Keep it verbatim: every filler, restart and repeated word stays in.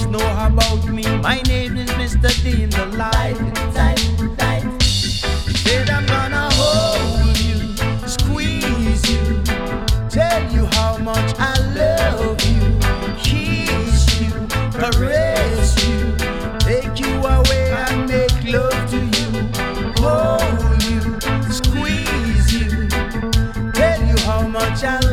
must know about me. My name is Mister Dean the Light. Said I'm gonna hold you, squeeze you, tell you how much I